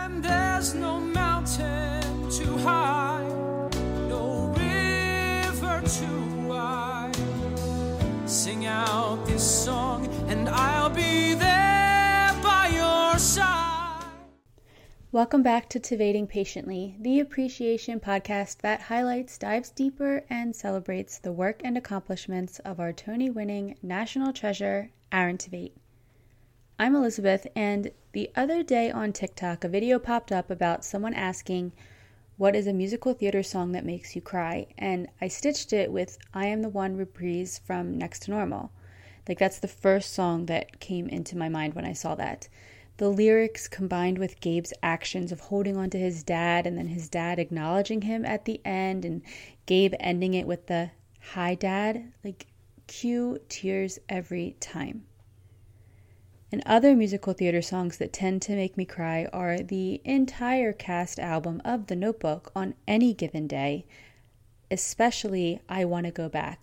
And there's no mountain too high, no river too wide. Sing out this song and I'll be there by your side. Welcome back to Tivating Patiently, the appreciation podcast that highlights, dives deeper, and celebrates the work and accomplishments of our Tony-winning national treasure, Aaron Tveit. I'm Elizabeth, and the other day on TikTok, a video popped up about someone asking, what is a musical theater song that makes you cry? And I stitched it with I Am the One reprise from Next to Normal. Like, that's the first song that came into my mind when I saw that. The lyrics combined with Gabe's actions of holding on to his dad and then his dad acknowledging him at the end and Gabe ending it with the hi dad, like cue tears every time. And other musical theater songs that tend to make me cry are the entire cast album of The Notebook on any given day, especially I Want to Go Back.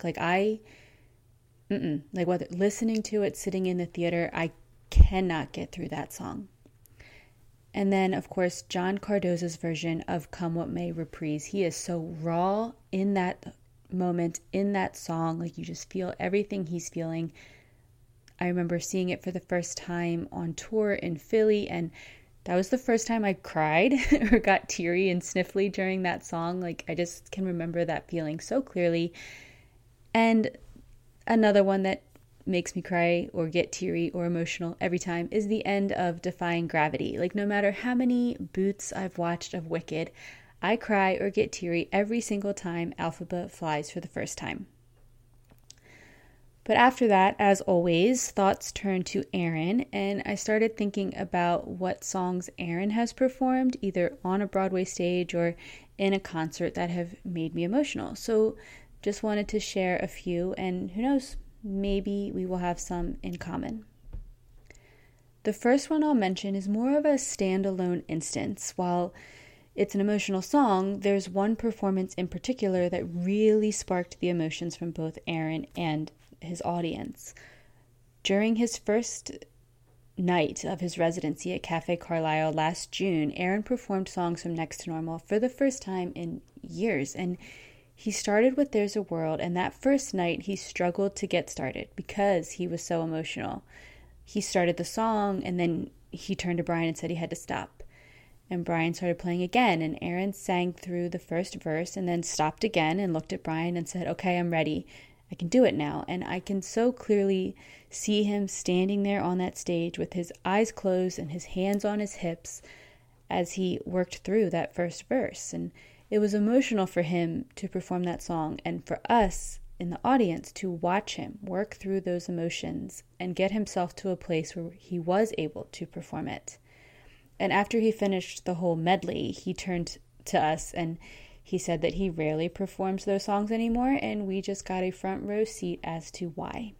Whether listening to it, sitting in the theater, I cannot get through that song. And then, of course, John Cardoza's version of Come What May reprise. He is so raw in that moment, in that song. Like, you just feel everything he's feeling. I remember seeing it for the first time on tour in Philly, and that was the first time I cried or got teary and sniffly during that song. Like, I just can remember that feeling so clearly. And another one that makes me cry or get teary or emotional every time is the end of Defying Gravity. Like, no matter how many boots I've watched of Wicked, I cry or get teary every single time Elphaba flies for the first time. But after that, as always, thoughts turned to Aaron, and I started thinking about what songs Aaron has performed, either on a Broadway stage or in a concert, that have made me emotional. So just wanted to share a few, and who knows, maybe we will have some in common. The first one I'll mention is more of a standalone instance. While it's an emotional song, there's one performance in particular that really sparked the emotions from both Aaron and his audience. During his first night of his residency at Cafe Carlyle last June, Aaron performed songs from Next to Normal for the first time in years, and he started with There's a World, and that first night he struggled to get started because he was so emotional. He started the song, and then he turned to Brian and said he had to stop. And Brian started playing again, and Aaron sang through the first verse and then stopped again and looked at Brian and said, okay, I'm ready. I can do it now. And I can so clearly see him standing there on that stage with his eyes closed and his hands on his hips as he worked through that first verse. And it was emotional for him to perform that song, and for us in the audience to watch him work through those emotions and get himself to a place where he was able to perform it. And after he finished the whole medley, he turned to us and he said that he rarely performs those songs anymore, and we just got a front row seat as to why.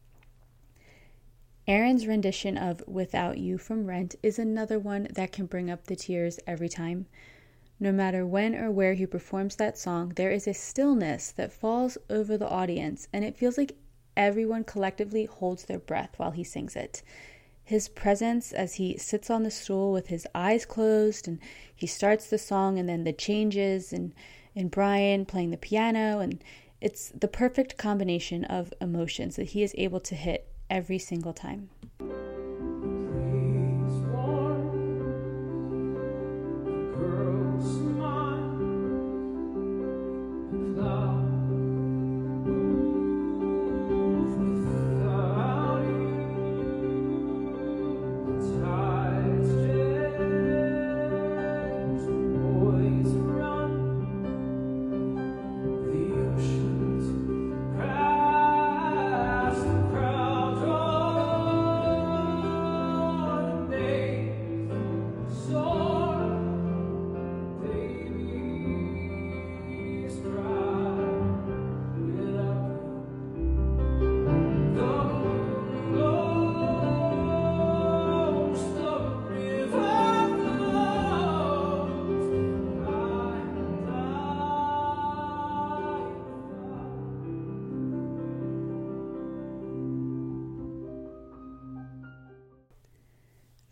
Aaron's rendition of Without You from Rent is another one that can bring up the tears every time. No matter when or where he performs that song, there is a stillness that falls over the audience, and it feels like everyone collectively holds their breath while he sings it. His presence as he sits on the stool with his eyes closed, and he starts the song, and then the changes, and Brian playing the piano, and it's the perfect combination of emotions that he is able to hit every single time.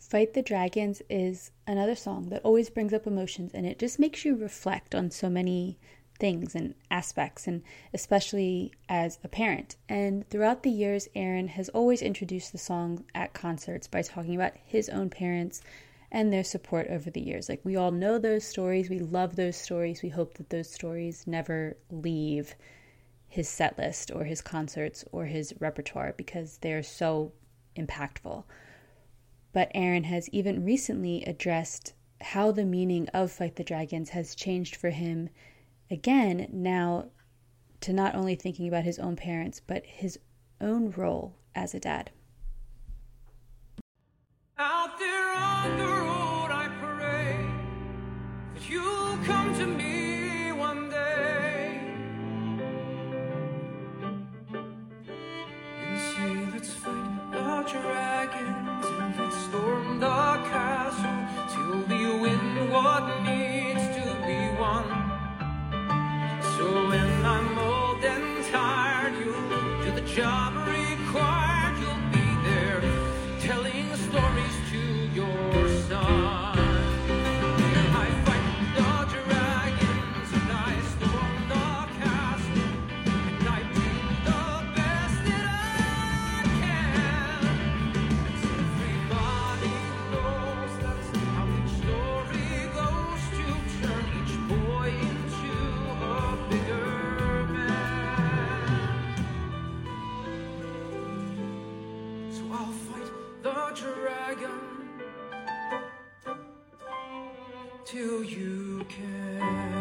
Fight the Dragons is another song that always brings up emotions, and it just makes you reflect on so many things and aspects, and especially as a parent. And throughout the years, Aaron has always introduced the song at concerts by talking about his own parents and their support over the years. Like, we all know those stories, we love those stories, we hope that those stories never leave his set list or his concerts or his repertoire because they're so impactful. But Aaron has even recently addressed how the meaning of Fight the Dragons has changed for him again now, to not only thinking about his own parents, but his own role as a dad. Out there on the road I pray that you'll come to me one day and say, let's fight the dragons and let's storm the castle till we win what needs to be won. So when I'm old and tired, you'll do the job required. You'll be there telling stories to your son. And I fight the dragons and I storm the castle and I do the best that I can. Everybody knows that's how each story goes, to turn each boy into a bigger man. So I'll fight the dragon till you can.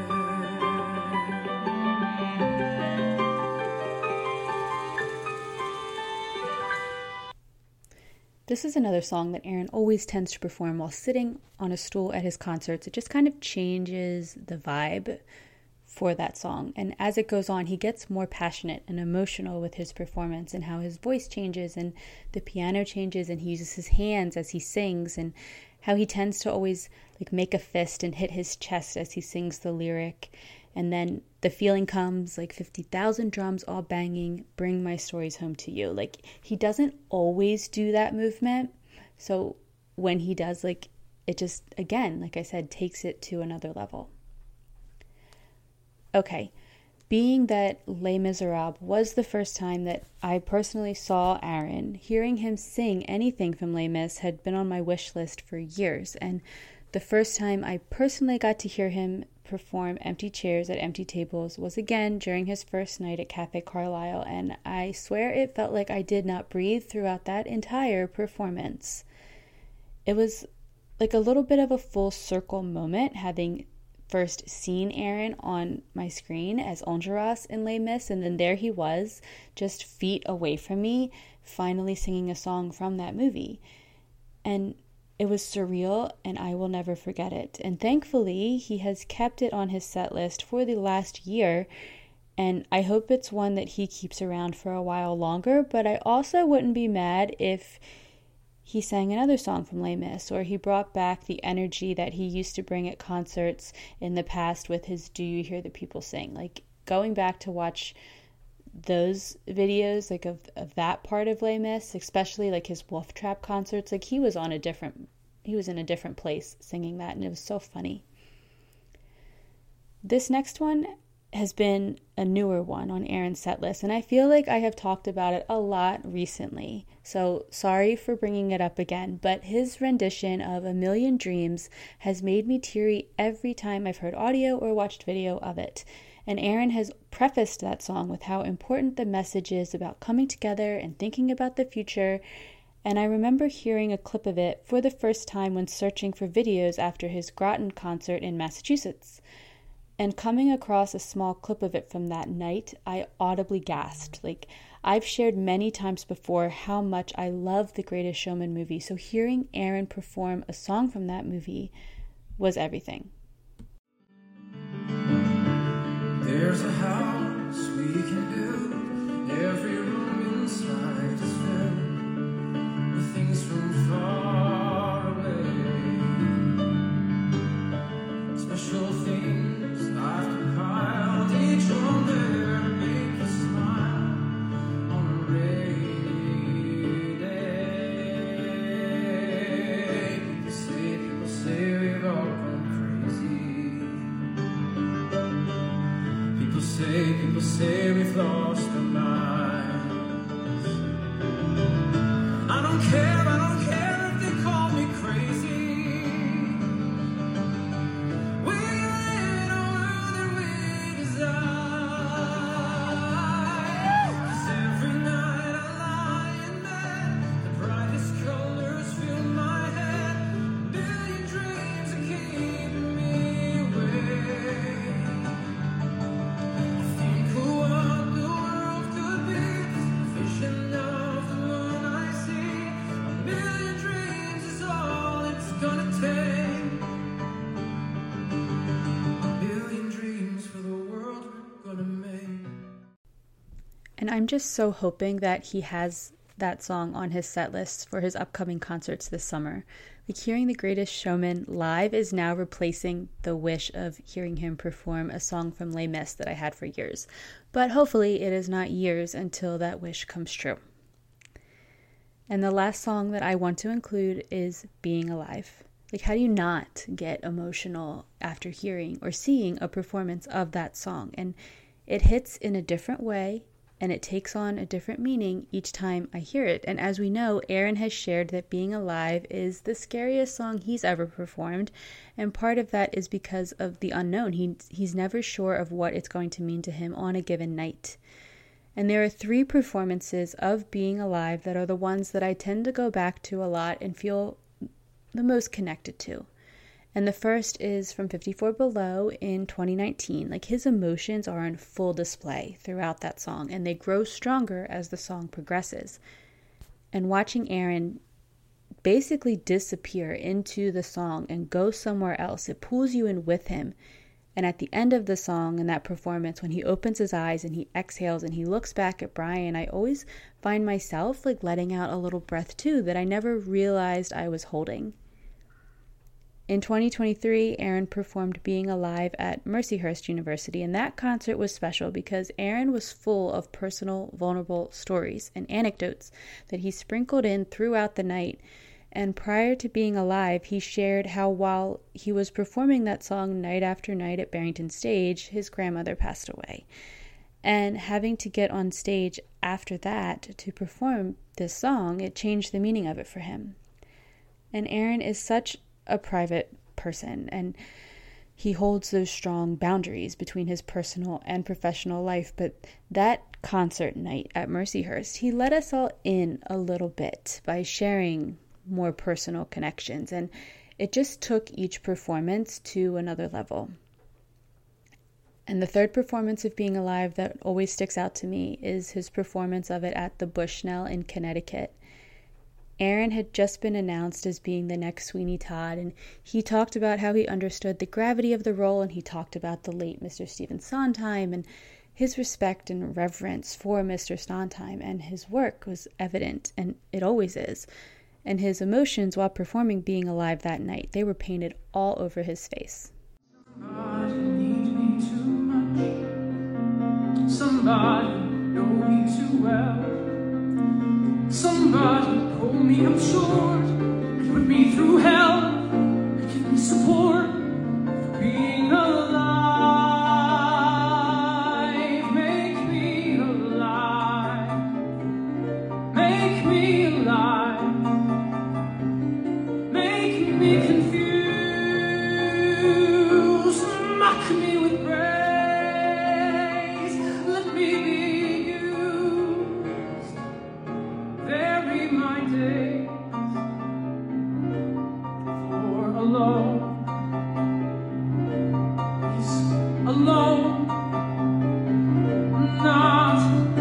This is another song that Aaron always tends to perform while sitting on a stool at his concerts. It just kind of changes the vibe for that song. And as it goes on, he gets more passionate and emotional with his performance, and how his voice changes and the piano changes, and he uses his hands as he sings, and how he tends to always like make a fist and hit his chest as he sings the lyric. And then the feeling comes, like 50,000 drums all banging, bring my stories home to you. Like, he doesn't always do that movement. So when he does, like, it just, again, like I said, takes it to another level. Okay, being that Les Miserables was the first time that I personally saw Aaron, hearing him sing anything from Les Mis had been on my wish list for years. And the first time I personally got to hear him perform Empty Chairs at Empty Tables was again during his first night at Cafe Carlyle, and I swear it felt like I did not breathe throughout that entire performance. It was like a little bit of a full circle moment, having first seen Aaron on my screen as Enjolras in Les Mis, and then there he was, just feet away from me, finally singing a song from that movie. And it was surreal, and I will never forget it. And thankfully, he has kept it on his set list for the last year, and I hope it's one that he keeps around for a while longer, but I also wouldn't be mad if he sang another song from Les Mis, or he brought back the energy that he used to bring at concerts in the past with his Do You Hear the People Sing? Like, going back to watch those videos, like of that part of Les Mis, especially like his Wolf Trap concerts, like he was in a different place singing that, and it was so funny. This next one has been a newer one on Aaron's set list, and I feel like I have talked about it a lot recently, so sorry for bringing it up again, but his rendition of A Million Dreams has made me teary every time I've heard audio or watched video of it. And Aaron has prefaced that song with how important the message is about coming together and thinking about the future. And I remember hearing a clip of it for the first time when searching for videos after his Groton concert in Massachusetts. And coming across a small clip of it from that night, I audibly gasped. Like, I've shared many times before how much I love The Greatest Showman movie, so hearing Aaron perform a song from that movie was everything. There's a house we can build, every room inside is filled with things from far away. Special things I've compiled, each one there to make you smile on a rainy day. People say we've lost our minds. I don't care if they call me crazy. We're in a world that we desire. 'Cause every night I lie in bed, the brightest colors fill my head. A billion dreams are keeping me awake. And I'm just so hoping that he has that song on his set list for his upcoming concerts this summer. Like, hearing The Greatest Showman live is now replacing the wish of hearing him perform a song from Les Mis that I had for years. But hopefully it is not years until that wish comes true. And the last song that I want to include is Being Alive. Like, how do you not get emotional after hearing or seeing a performance of that song? And it hits in a different way, and it takes on a different meaning each time I hear it. And as we know, Aaron has shared that Being Alive is the scariest song he's ever performed, and part of that is because of the unknown. He's never sure of what it's going to mean to him on a given night. And there are 3 performances of Being Alive that are the ones that I tend to go back to a lot and feel the most connected to. And the first is from 54 Below in 2019. Like, his emotions are on full display throughout that song, and they grow stronger as the song progresses. And watching Aaron basically disappear into the song and go somewhere else, it pulls you in with him. And at the end of the song and that performance, when he opens his eyes and he exhales and he looks back at Brian, I always find myself like letting out a little breath too that I never realized I was holding. In 2023, Aaron performed Being Alive at Mercyhurst University, and that concert was special because Aaron was full of personal, vulnerable stories and anecdotes that he sprinkled in throughout the night. And prior to Being Alive, he shared how while he was performing that song night after night at Barrington Stage, his grandmother passed away. And having to get on stage after that to perform this song, it changed the meaning of it for him. And Aaron is such a private person, and he holds those strong boundaries between his personal and professional life. But that concert night at Mercyhurst, he let us all in a little bit by sharing more personal connections, and it just took each performance to another level. And the third performance of Being Alive that always sticks out to me is his performance of it at the Bushnell in Connecticut. Aaron had just been announced as being the next Sweeney Todd, and he talked about how he understood the gravity of the role, and he talked about the late Mr. Stephen Sondheim, and his respect and reverence for Mr. Sondheim, and his work was evident, and it always is. And his emotions while performing Being Alive that night, they were painted all over his face. Somebody needs me too much. Somebody know me too well. Somebody pull me up short, put me through hell, give me support for being alive. Make me alive. Make me alive. Make me confused. Mock me with praise. Let me be used. Vary my days for alone. He's alone, not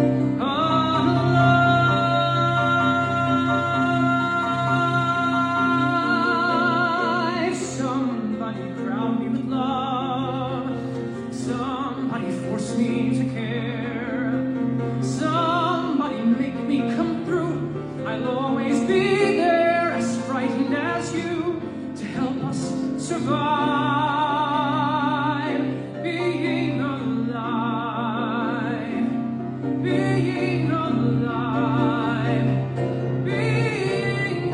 alive. Somebody crown me with love. Somebody force me to care. Somebody make me come through. I'll always be there, as frightened as you, to help us survive. Being alive, being alive, being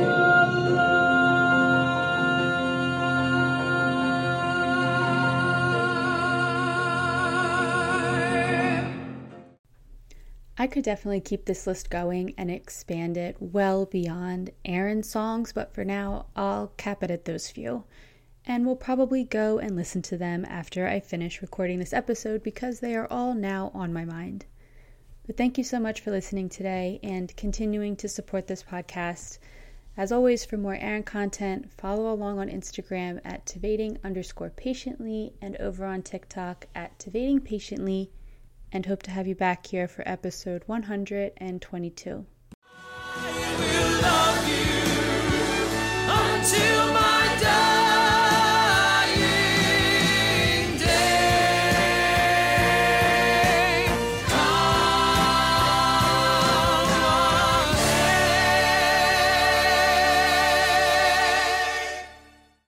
alive. I could definitely keep this list going and expand it well beyond Aaron's songs, but for now, I'll cap it at those few. And we'll probably go and listen to them after I finish recording this episode because they are all now on my mind. But thank you so much for listening today and continuing to support this podcast. As always, for more Aaron content, follow along on Instagram at Tavating_patiently and over on TikTok at Tavating Patiently, and hope to have you back here for episode 122.